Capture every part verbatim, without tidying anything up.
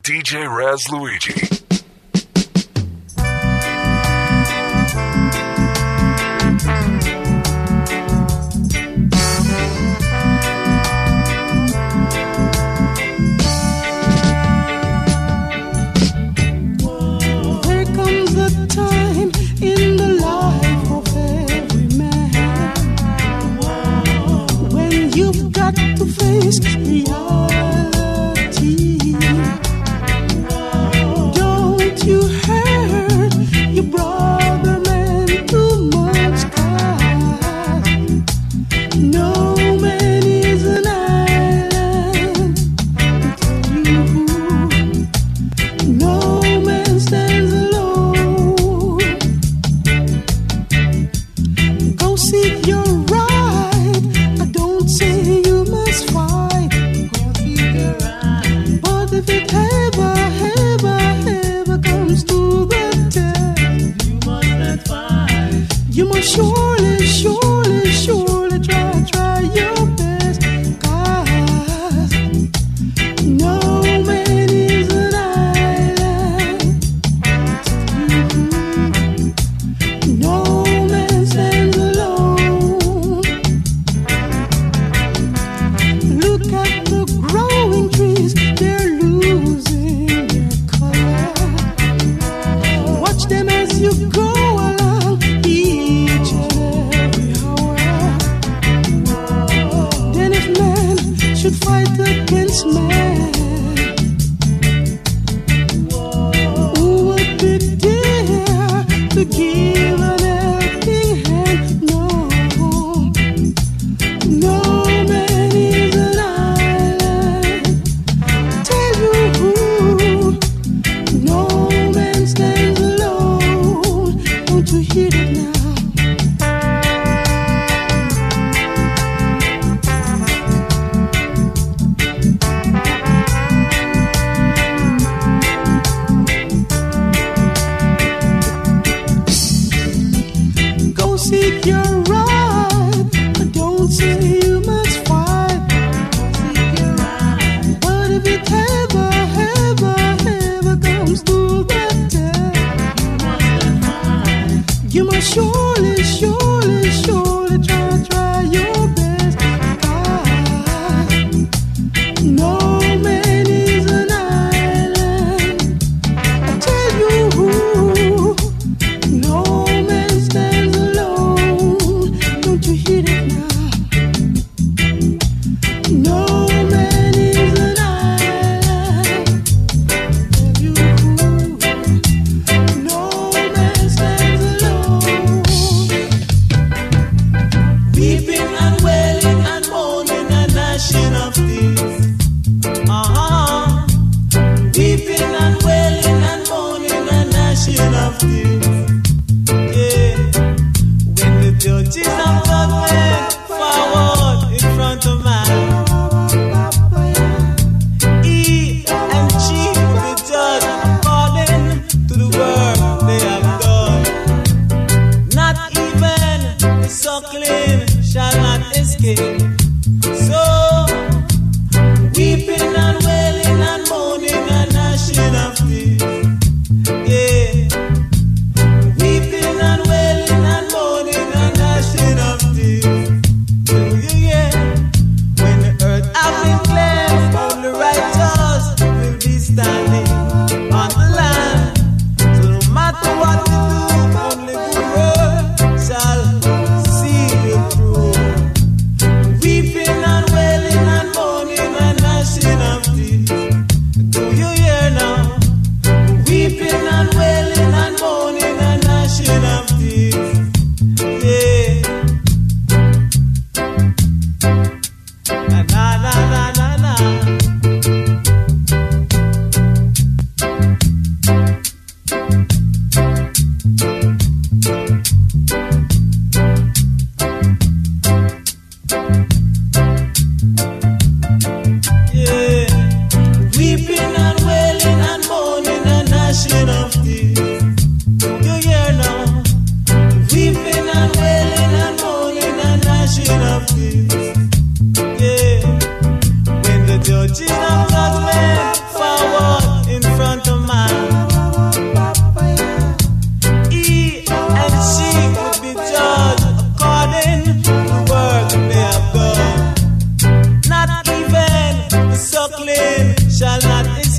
D J Raz Luigi.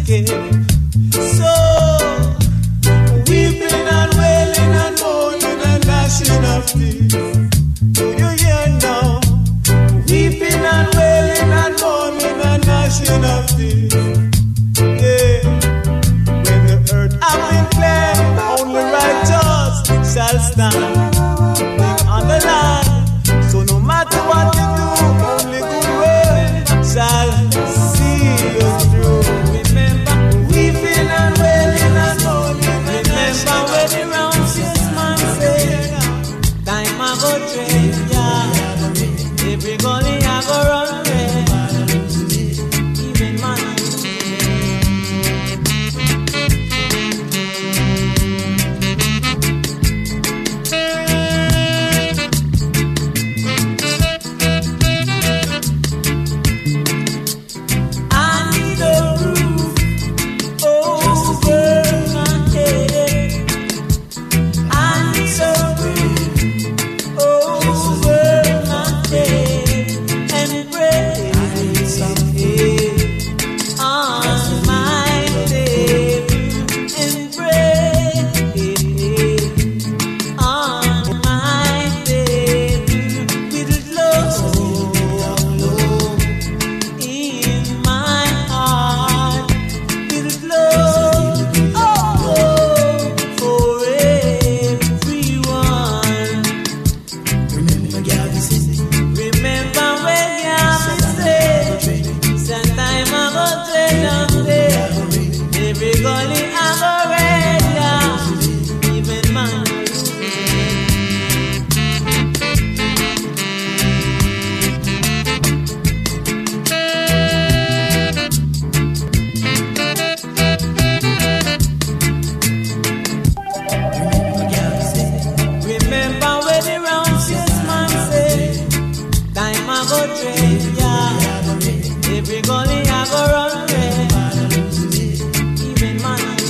escape. So weeping and wailing and moaning and gnashing of teeth. Do you hear now? Weeping and wailing and moaning and gnashing of teeth. Yeah. When the earth has been cleansed, only righteous shall stand on the land. So no matter what you do, only good word shall see you through. Remember, weeping and wailing and moaning. Remember when the round six man said, time I go train, yeah. Every gully I go run red. Even man. Every gully I go run red. Even man.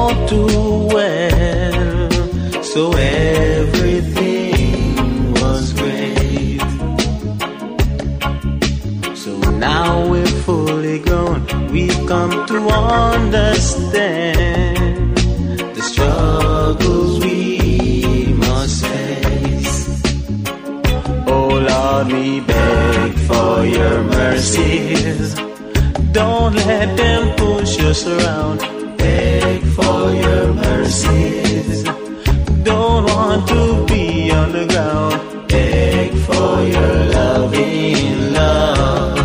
all too well, so everything was great. So now we're fully grown, we've come to understand the struggles we must face. Oh Lord, we beg for your mercies. Don't let them push us around. Beg for your mercies. Don't want to be on the ground. Beg for your loving love.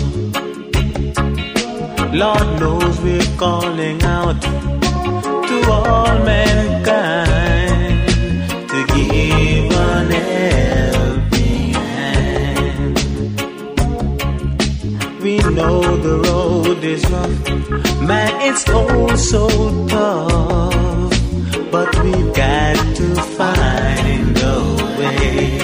Lord knows we're calling out to all mankind to give an helping hand. We know the road is rough, man, it's oh so tough, but we've got to find a way.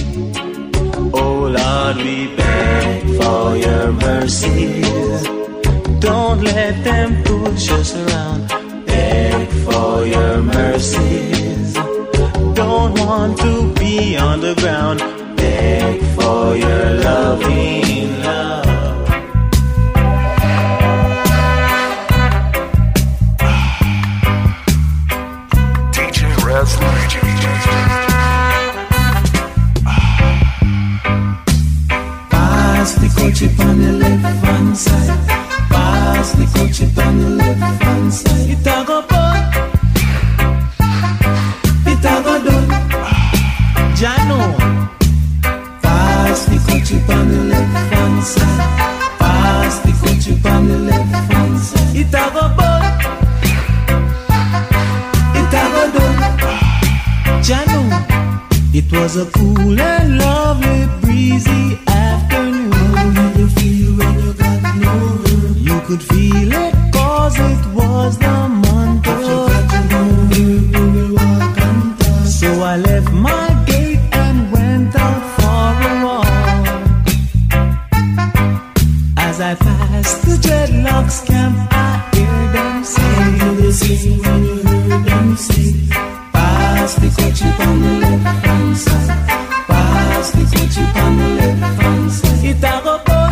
Oh Lord, we beg for your mercies. Don't let them push us around. Beg for your mercies. Don't want to be on the ground. Beg for your loving love. Pass the coach on the left hand side. Pass the coach on the left hand side. It a go put, it a go done. Jano. Pass the coach on the left hand side. Pass the coach on the left hand side. It a go put, it a go done. Jano. It was a cool and lovely breezy afternoon. How did you feel when you got no room? You could feel it cause it was the month of June. You will walk and talk. So I left my gate and went out for a walk. As I passed the dreadlocks camp, I hear them sing. How do they sing when you hear them sing? Pass the coach on the left hand side. Pass the coach on the left hand side. It a go put,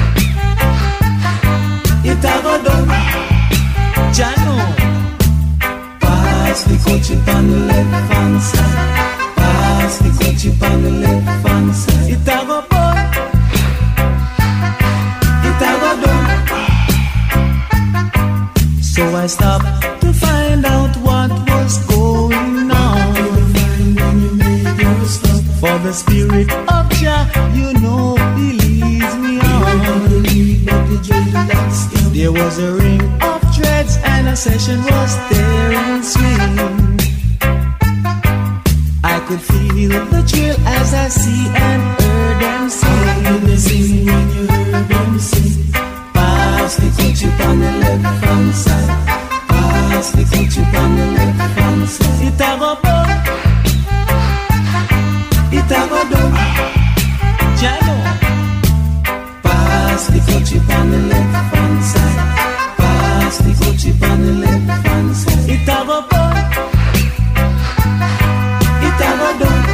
it a go done. Jano. Pass the coach on the left hand side. Pass the coach on the left hand side. It a go put, it a go done. So I stopped to find out what was going on. For the spirit of Jah, you know, he leads me on. There was a ring of dreads and a session was there in swing. I could feel the thrill as I see and heard them sing. They sing when you heard them sing. Pass the coach on the left hand side. Pass the coach on the left hand side. It a go put, it a go done. Jano. Pass the coach on the left hand side. Pass the coach on the left hand side. It a go put, it a go done.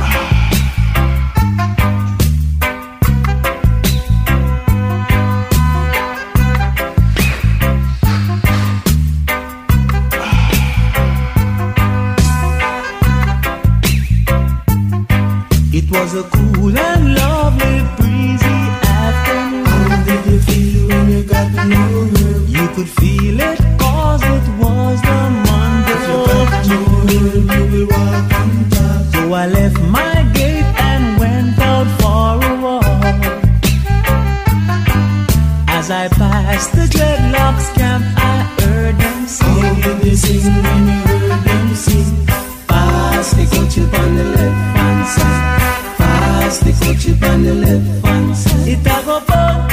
It was a cool and lovely breezy afternoon. How did you feel when you got no room? You could feel it cause it was the month of June. You will walk and talk. So I left my gate and went out for a walk. As I passed the dreadlocks camp, I heard them sing. How did they sing when you heard them sing? Pass the coach on the left hand side. Pass the coach on the left hand side. It a go put,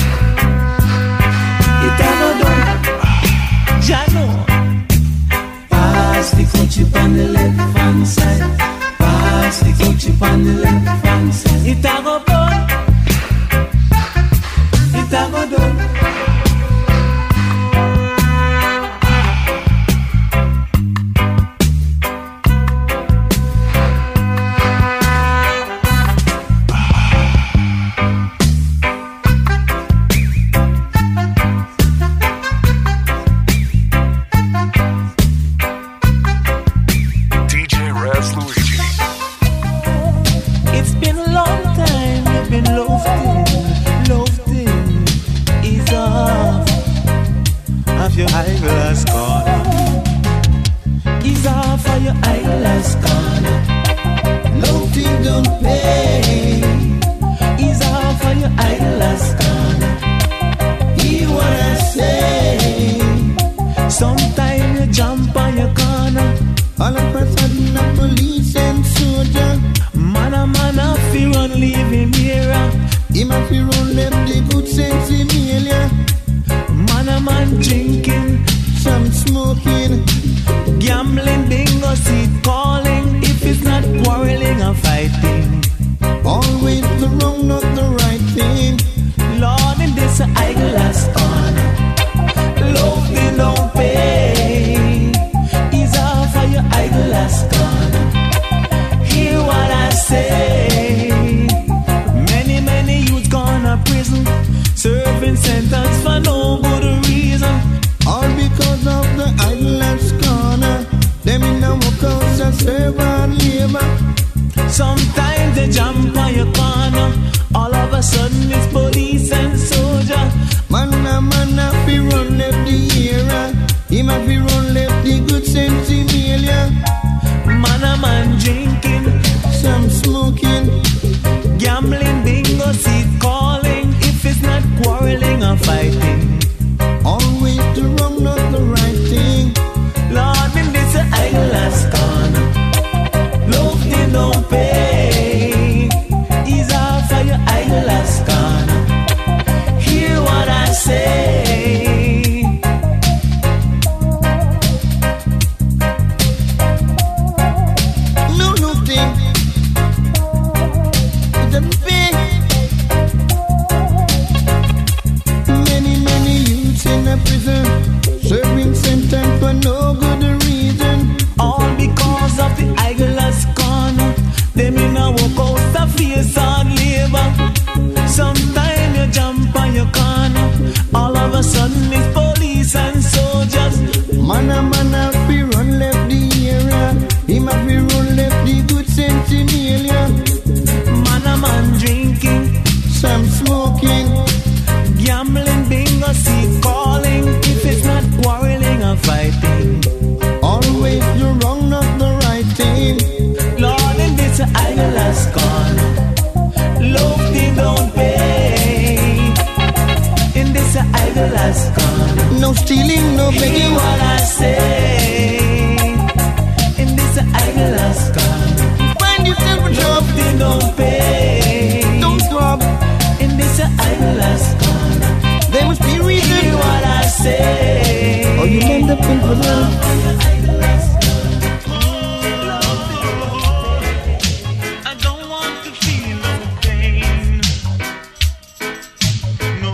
it a go done. Jano. Pass the coach on the left hand side. Pass the coach on the left hand side. It a go put, it a go done. wrong, not the right thing. Lord, in this eyeglass on, love me no pain. Is all for your eyeglass gone. Hear what I say. Many, many youth gone to prison, serving sentence for no good reason. All because of the eyeglass corner. Them in the workhouse and serve and labor. Sometimes they jump on your corner. All of a sudden it's police and soldier. Man a man a fi run left the era. Him a fi run left the good sense Emilia. Man a man drinking, some smoking, gambling, bingo, seat calling. If it's not quarreling or fighting, always the wrong, not the right thing. Lord, in this eyeglass corner, love they don't pay. Is all for your eyeglass corner. Hear what I say. No, no thing. It doesn't pay. Many, many youths in a prison, serving sentence for no good reason. All because of the eyeglass corner. Them in a walk out the face hard labor. Sometime you jump on your corner. All of a sudden it's police and soldiers. Man a man a fi run left the area. Him a fi run left the good sense Emilia. Man a man drinking, Some smoking, gambling, bingo, seat calling. If it's not quarreling or fighting, always the wrong, not the right thing. Lord, in this eyeglass corner, love they don't pay. In this eyeglass corner, No stealing, no hear begging. what I say. In this eyeglass corner, Find yourself a job, love they don't pay. don't stop. In this eyeglass corner, There must be hear reason. what I say. Or you end up in prison. I don't want to feel no pain. No,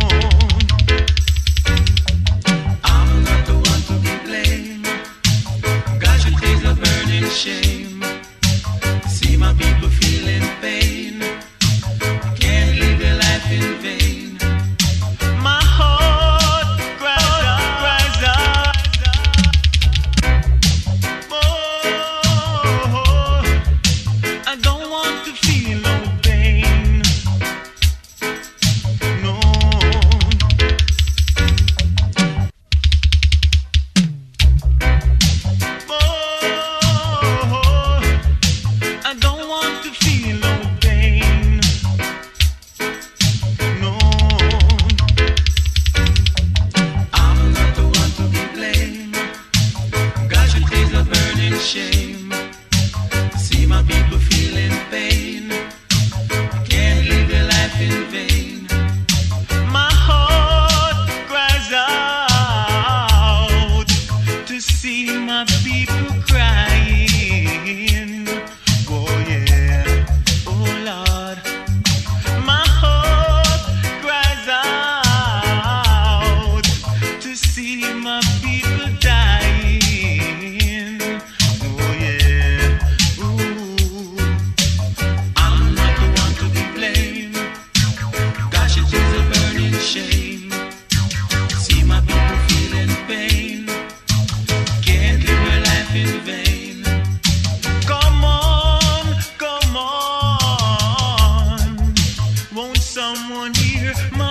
I'm not the one to be blamed. God should take a burning shame. See my people feeling pain. Can't live their life in vain. My heart cries out, cries out. Oh, I don't want to feel no pain. No. Oh, I don't want to feel no pain. No. I'm not the one to be blamed. God should take a burning shame. See my people feeling pain. Can't live their life in vain. My heart cries out to see my people crying. Oh yeah, oh Lord. My heart cries out to see my people dying. Oh yeah, ooh. I'm not the one to be blamed. Gosh, it is a burning shame. See my people feeling pain. Can't live their life in vain. Come on, come on. Won't someone hear my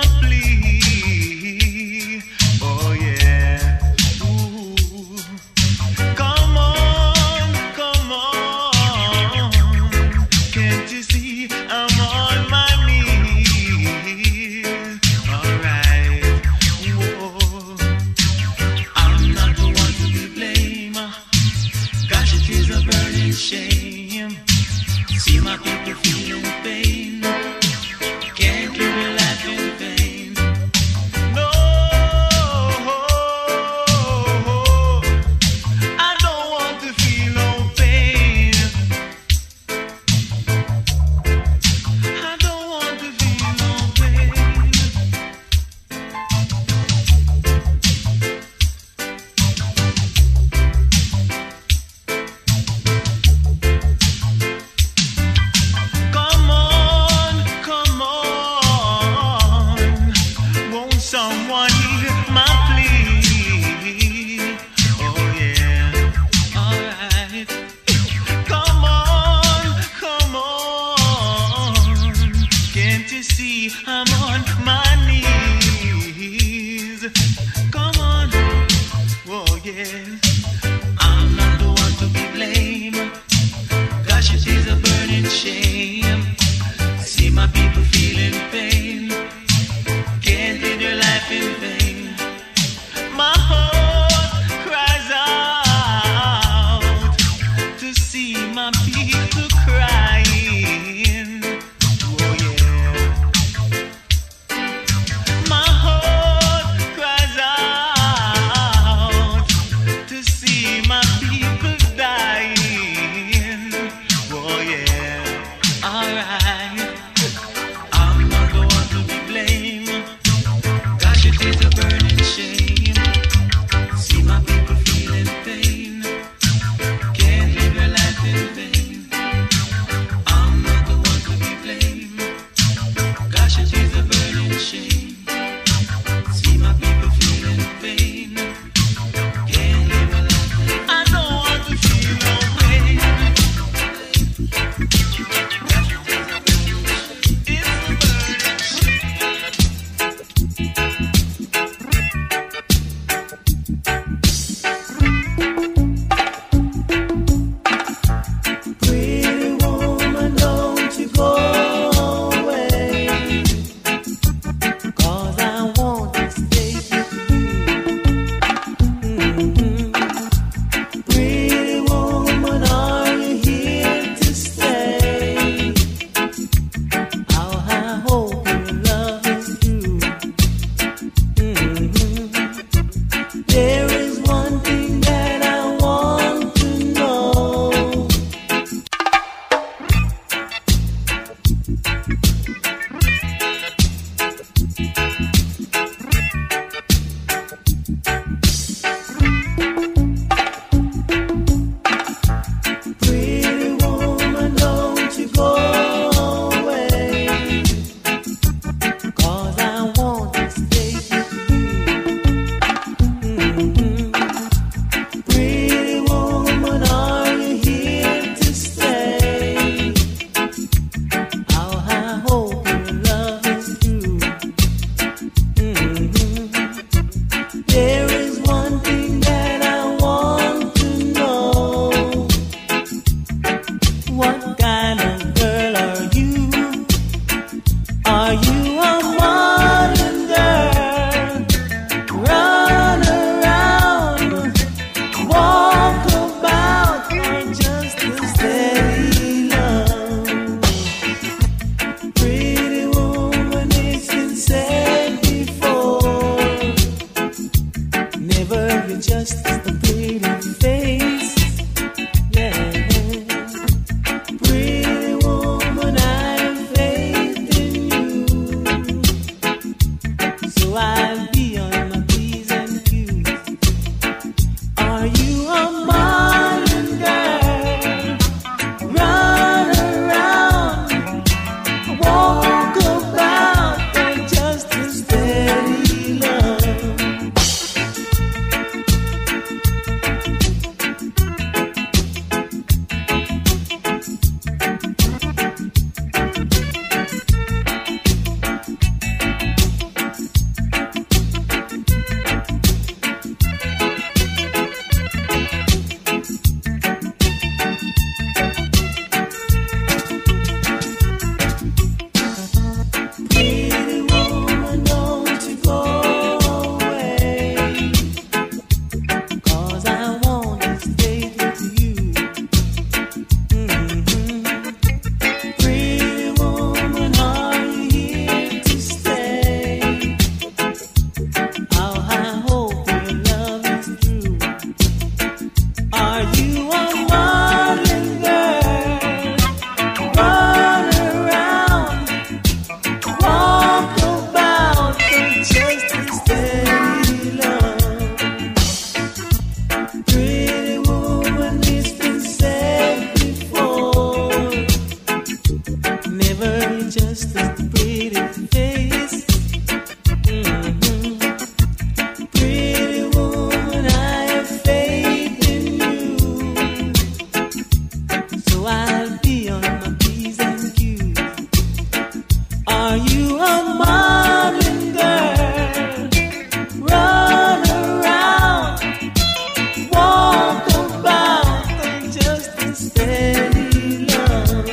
plea? Oh yeah. Ooh. Come on, come on. Can't you see I'm on my knees? Alright. Whoa. I'm not the one to be blamed. Gosh, it is a burning shame. See my people feeling pain. Can't live your life in vain. No, I don't want to feel no pain. I see I'm on my knees. Come on, oh yeah. I'm not the one to be blamed. Gosh, it is a burning shame. See my people feeling pain. Can't live their life in vain. My heart cries out to see my people crying. Oh yeah. My heart cries out to see my people dying. Oh yeah. Alright. I'm not the one to be blamed. Gosh, it is a burning shame. See my people feeling pain. Can't live your life in vain. I'm not the one to be blamed. Gosh, it is a burning shame. See my people feeling pain. Can't live your life in vain. I don't want to feel no pain. It's a burning Pretty woman, don't you go away, 'cause I want to stay with you. Mhm. Pretty woman, are you here to stay? Oh, I hope your love is true. Mhm. There is one thing that I want to know. Pretty woman, don't you go away, 'cause I want to stay with you. Mhm. Pretty woman, are you here to stay? Oh, I hope your love is true. Mhm. There is one thing that I want to know. What kind of girl are you? Are you a modern girl? Run around, walk about, or just a steady love? Pretty woman, it's been said before. Never you just a pretty face. Yeah. Pretty woman, I have faith in you. Are you a modern girl? Run around, walk about, and just a steady love.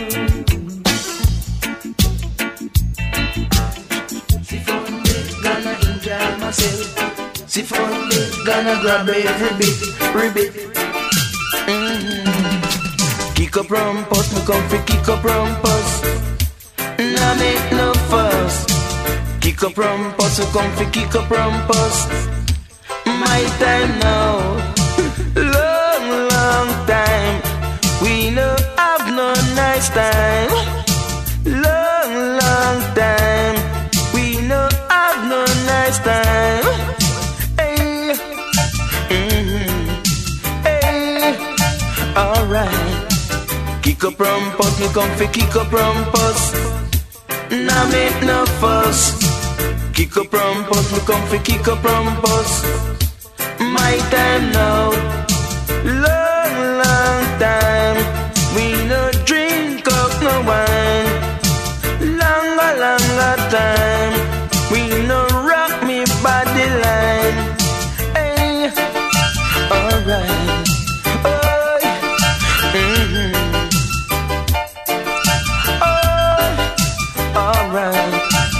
Si fonde, gonna enjoy myself. Si fonde, gonna grab every bit, every bit. Mm-hmm. Kick up rumpus, me come fi kick up rumpus. Nah make no fuss. Kick up rumpus, me come fi kick up rumpus. My time now, long, long time. We no have no nice time. Long, long time. We no have no nice time. Hey, mm-hmm. Hey, alright. Kick up rumpus, me come fi kick up rumpus. Nah make no fuss. Kick up rumpus, me come fi kick up rumpus. My time now, long, long time. We no drink up no wine. Longer, longer time. We no rock me body line. Hey, alright. Oh, mm-hmm. Alright.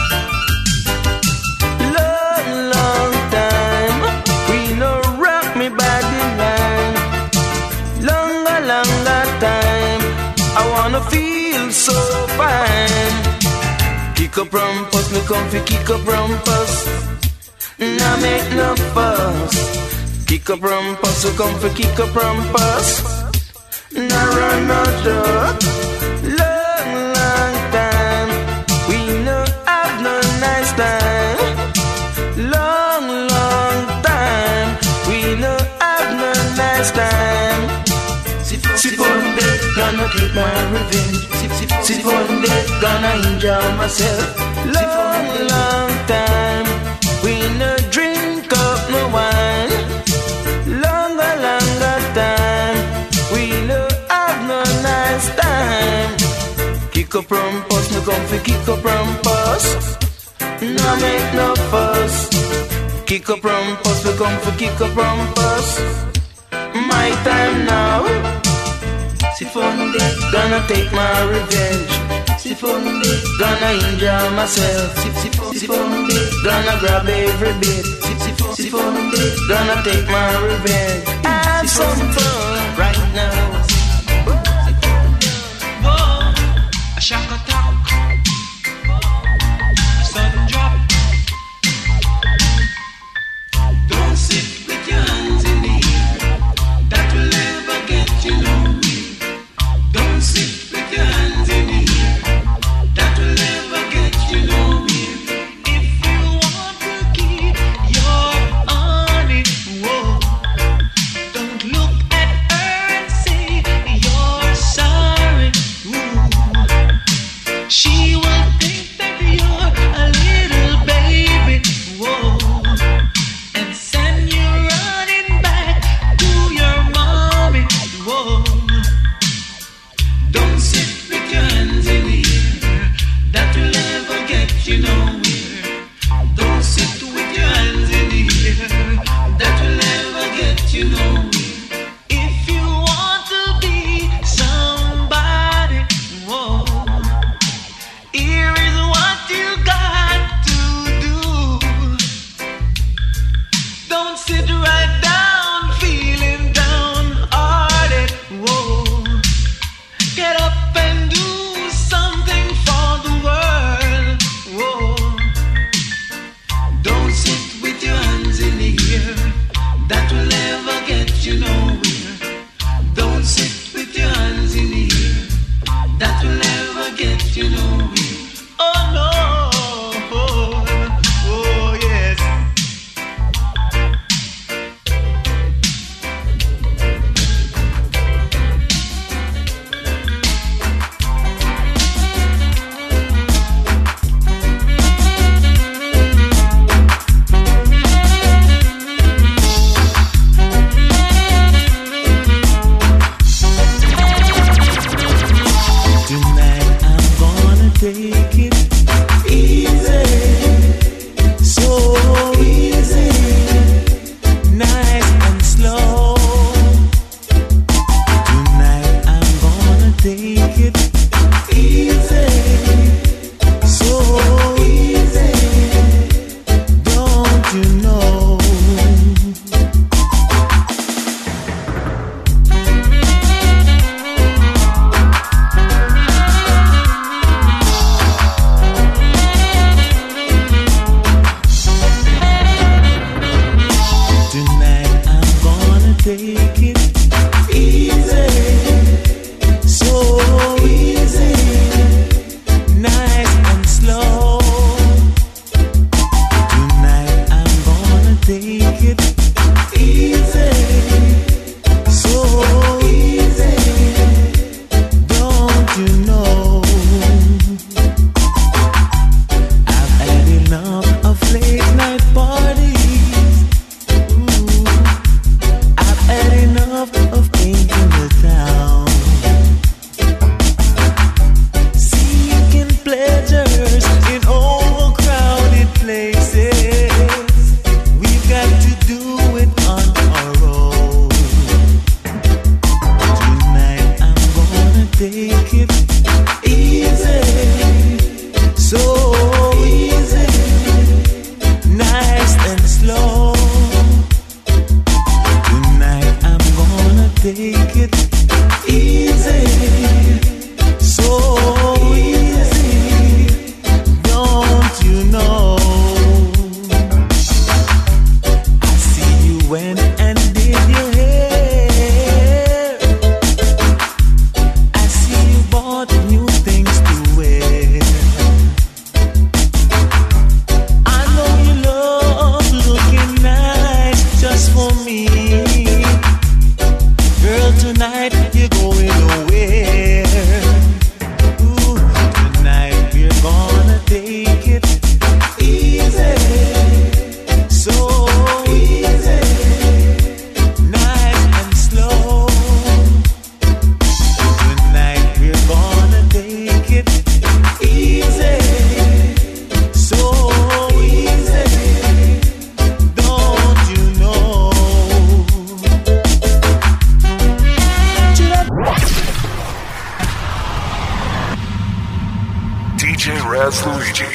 Long, long time. We no rock me body line. Longer, longer time. I wanna feel so fine. Kick up rumpus, me come fi kick up rumpus. Nah make no fuss. Kick up rumpus, me come fi kick up rumpus. Nah run no joke. Long, long time. We no have no nice time. Long, long time. We no have no nice time. Si fonde, gonna take my revenge. Si fonde, gonna enjoy myself. Long, long time. We no drink up no wine. Longer, longer time. We no have no nice time. Kick up rumpus, me come fi kick up rumpus. No make no fuss. Kick up rumpus, me come fi kick up rumpus. My time now. Si fonde, gonna take my revenge. Si fonde, gonna enjoy myself. Si, si, si fonde, gonna grab every bit. Si, si, si fonde, gonna take my revenge. Have some fun right now. Whoa, a shock attack, a sudden drop. Don't sit with your hands in the air. That will never get you nowhere. Don't sit with your hands in the air. That will never get you nowhere. If you want to keep your honey, whoa, don't look at her and say you're sorry. Ooh. She will think that you're a little baby, whoa, and send you running back to your mommy, whoa. Don't sit with your hands in the air. That will never get you nowhere. Don't sit with your hands in the air. That will never get you nowhere. If you want to be somebody, whoa, here is what you got to do. Don't sit right down feeling downhearted, whoa. Get up and do something for the world, whoa.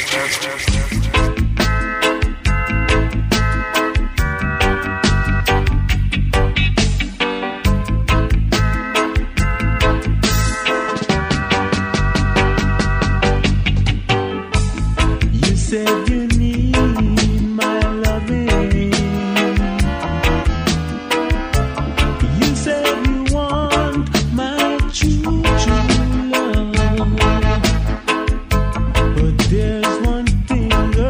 But there's one thing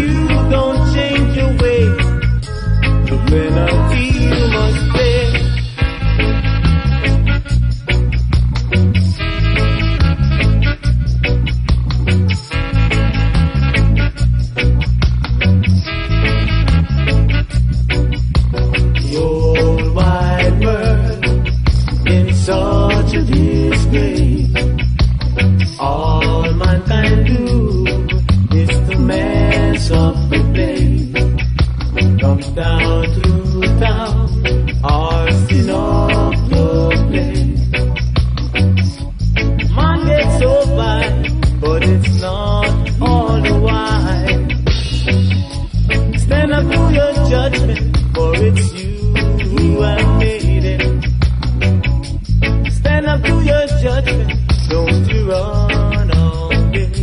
you don't change your way, the penalty you must pay. The old wide world in such a disgrace. All mankind do is to mess up the place. Comes down to town, arsing up the place. Man gets so bad, but it's not all the while. Stand up to your judgment, for it's you who have made it. Stand up to your judgment, don't you run away.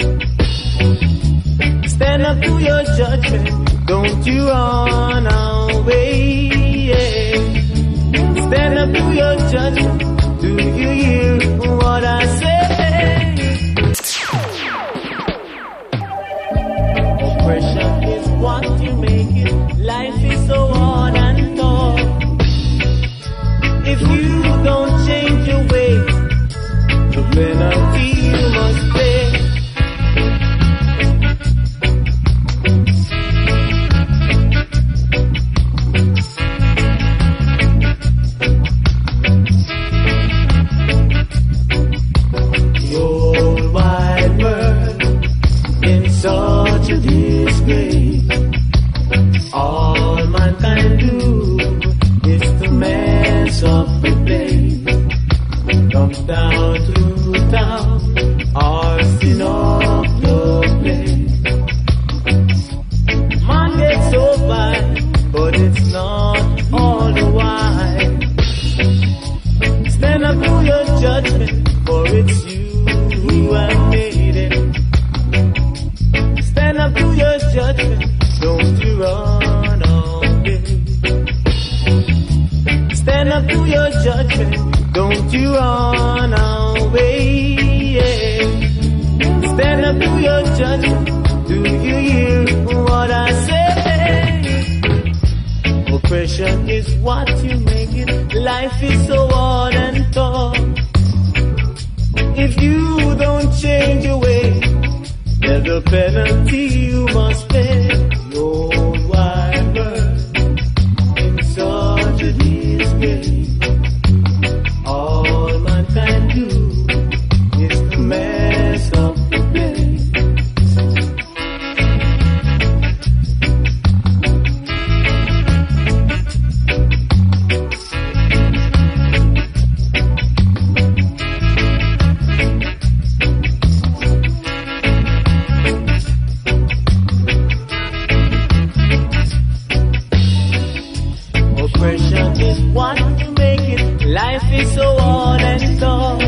Stand up to your judgment, don't you run away. Yeah. Stand up to your judgment, do you hear what I say? Oppression is what you make it, life is so hard and tough. If you don't change your way, the penalty you must pay. The old wide world in such a disgrace. All mankind do is to mess up the place. Comes down to town, arsing up the place. Man gets so bad, but it's not all the while. Stand up to your judgment, for it's you who have made it. Stand up to your judgment, don't you run away. Stand up to your judgment, don't you run away. Yeah. Stand up to your judgment, do you hear what I say? Oppression is what you make it, life is so hard and tough. If you don't change your way, there's a penalty you must pay. The old wide world in such a disgrace. All mankind do is to mess up the place. Oppression is what you make it, life is so hard and tough.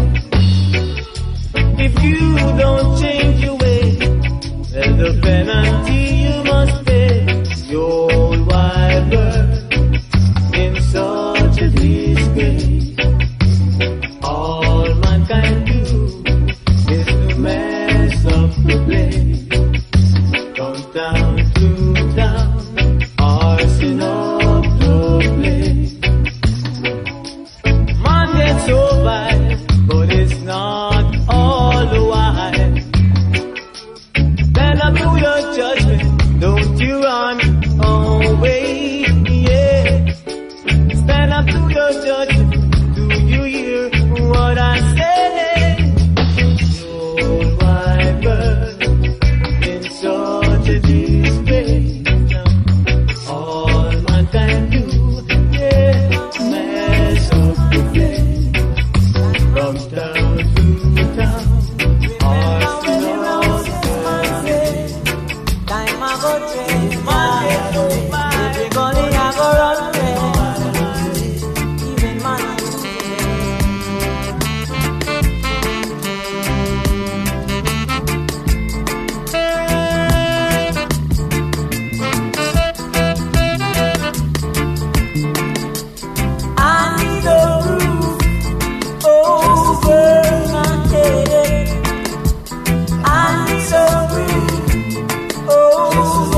If you don't change your way, there's a penalty you must pay. The old wide world in such a disgrace. All mankind do is to mess up the place. Comes down to town, arsing up the place. Man gets so bad, but it's not all the while. Stand up to your judgment, don't you run away. Yeah. Stand up to your judgment, do you hear what I say? The old wide world in such a disgrace. All mankind do, yeah, mess up the place. Comes down to town, arsing up the place. Time I go change my life. Everybody I go run away. Even man I need a roof over my head. I need some breeze over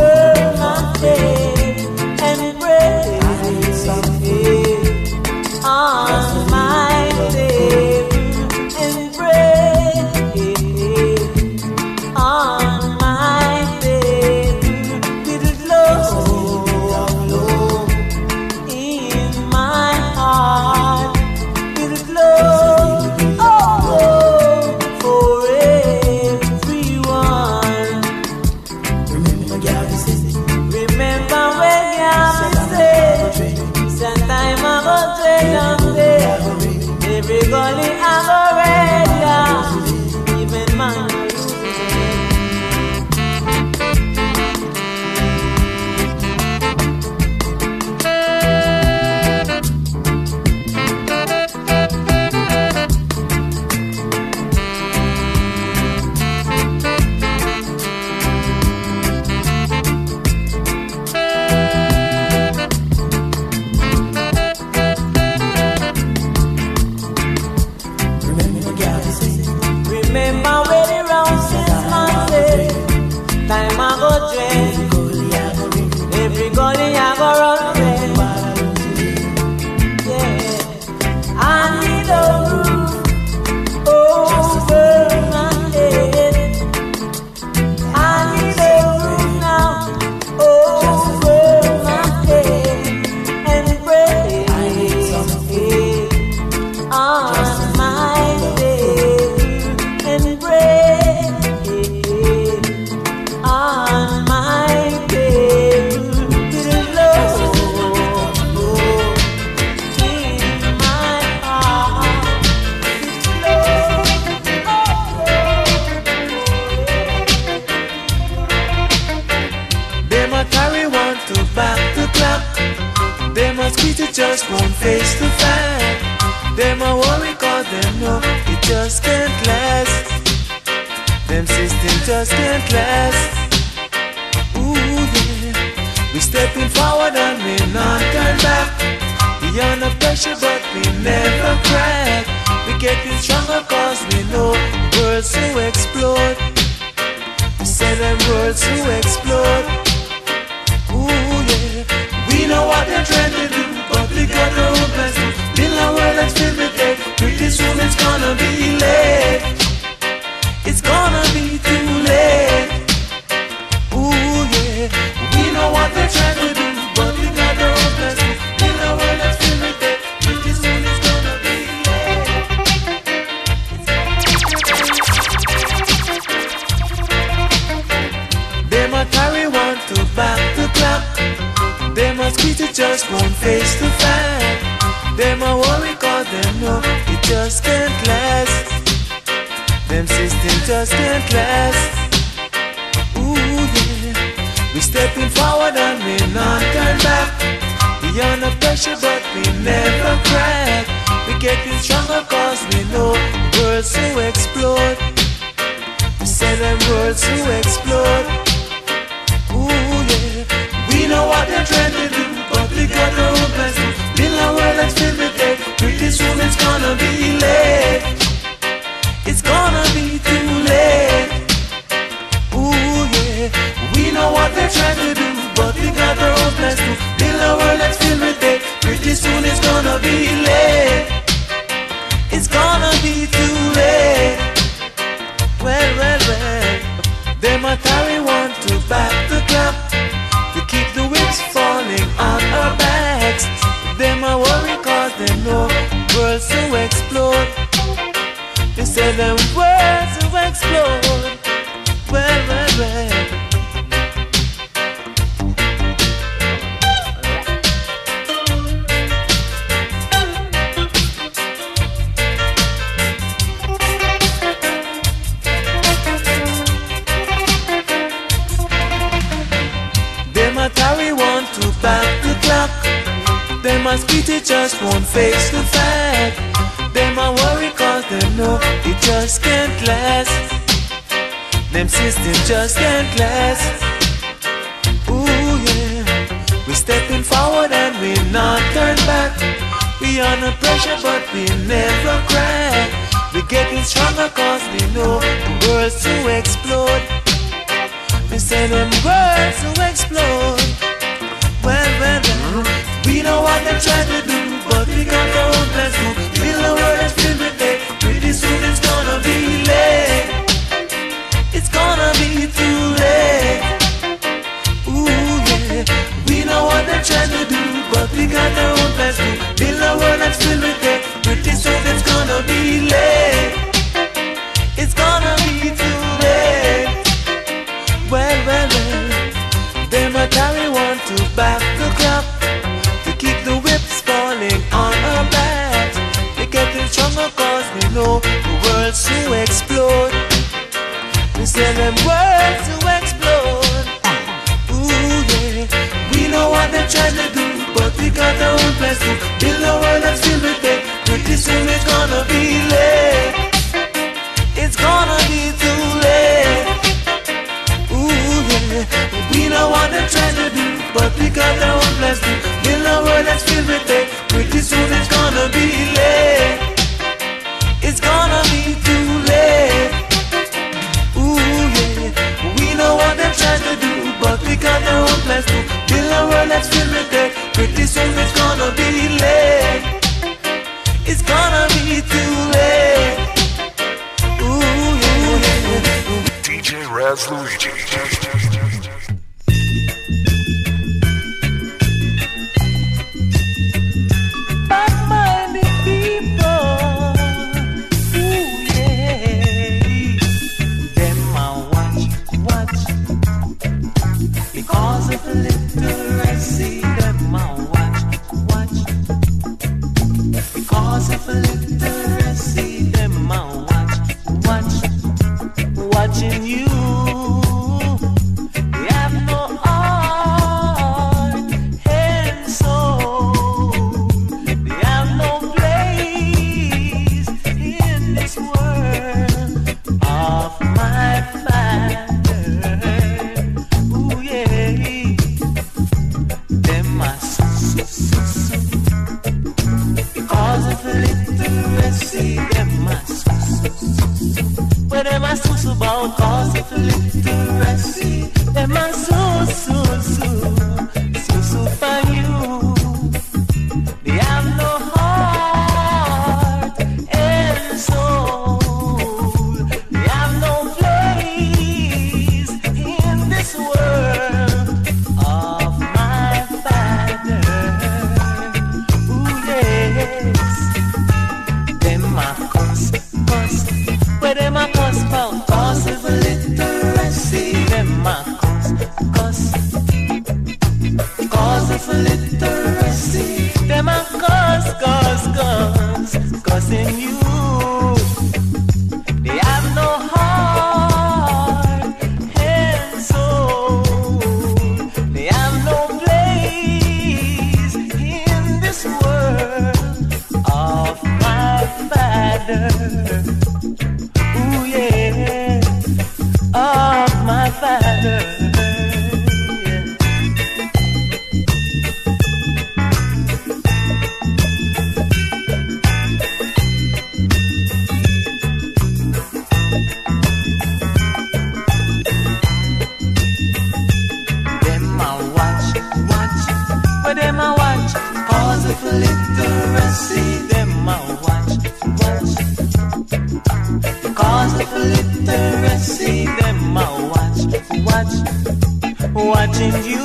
Remember when Gabby said, some time ago, train down there. Every gully I go red, yeah. Even man. Remember when the round six months said, time I go train, every gully I go run train. Yeah, I need a roof over my head. I need a roof now over my head and pray on my day. And pray on my day to the Lord in my heart. They must carry one to back the clock. They must greet it just one face to face. They must worry cause they know it just can't last. Them systems just can't last. Ooh yeah, we stepping forward and we not turn back. We under pressure but we never crack. We getting stronger cause we know worlds to explode. We say them worlds to explode. Ooh yeah, we know what they're trying to do, but we got our own plans to build a world that's filled with hate. Pretty soon it's gonna be late. It's gonna be too late. Ooh yeah, we know what they're trying to do, but we got our own plans to build a world that's filled with hate. Pretty soon it's gonna be late. They must carry one to back the clock. They must greet it just one face to face. They must worry cause they know it just can't last. Them systems just can't last. Ooh yeah, we stepping forward and we not turn back. We under pressure but we never crack. We getting stronger cause we know worlds to explode. We say them worlds to explode. Ooh yeah, we know what they're trying to do, but we got our own plans to build a world that's filled with hate. Pretty soon it's gonna be late. It's gonna be too late. Ooh yeah, we know what they're trying to do, but we got our own plans to build a world that's filled with hate. Pretty soon it's gonna be late. It's gonna be too late. Well, well, well, they must carry one to back the clock. To keep the whips falling on our backs. They might worry cause they know worlds to explode. They say them worlds to explode. Well, well, well. They must carry one to back the clock. They must beat it just one face to face. They must worry cause they know it just can't last. Them systems just can't last. Ooh yeah, we stepping forward and we not turn back. We under pressure but we never crack. We getting stronger cause we know the world's to explode. We say them words to explode. Well, well, well, we know what they're trying to do, but we got our own plans to build a world that's filled with hate. Pretty soon it's gonna be late. It's gonna be too late. Ooh yeah, we know what they're trying to do, but we got our own plans to build a world that's filled with hate. Pretty soon it's gonna be late. It's gonna be too late. Well, well, well, got their own place to build a world that's filled with hate. Pretty soon it's gonna be late. It's gonna be too late. Ooh yeah, we know what they're trying to do, but we got their own place to build a world that's filled with hate. Pretty soon it's gonna be late. It's gonna be too late. Ooh yeah, we know what they're trying to do, but we got their own place to build a world that's filled with hate. Pretty soon it's gonna be late. It's gonna be too late. Ooh yeah, yeah. D J Raz Luigi. Literacy, them I watch, watch. Because of literacy, them I watch, watch. Watching you, you have no heart and soul. You have no place in this world of my Father. Ooh yeah. Because of literacy, them my so-so. But them my so-so about cause of literacy. Them my so-so-so, so-so for you. They have no heart and soul. They have no place in this world of my Father. Where them a cuss about cause of literacy. Them a cuss, cuss, cause of literacy. Them a cuss, cuss, cuss, cussing you. They have no heart and soul. They have no place in this world of my Father. Ooh yeah, of my Father. Yeah. Them I watch, watch, but them I watch cause of literacy. Them I watch, watch. Cause of literacy, them I watch, watch, watching you.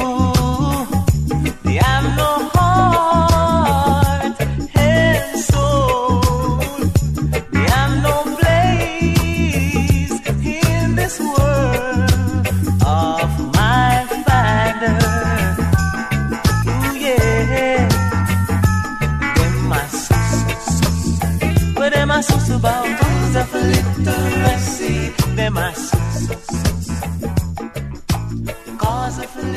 They have no heart and soul. They have no place in this world of my Father. Ooh yeah, them my so-so, but them my so-so about cause of literacy. Them my so-so, cause of literacy.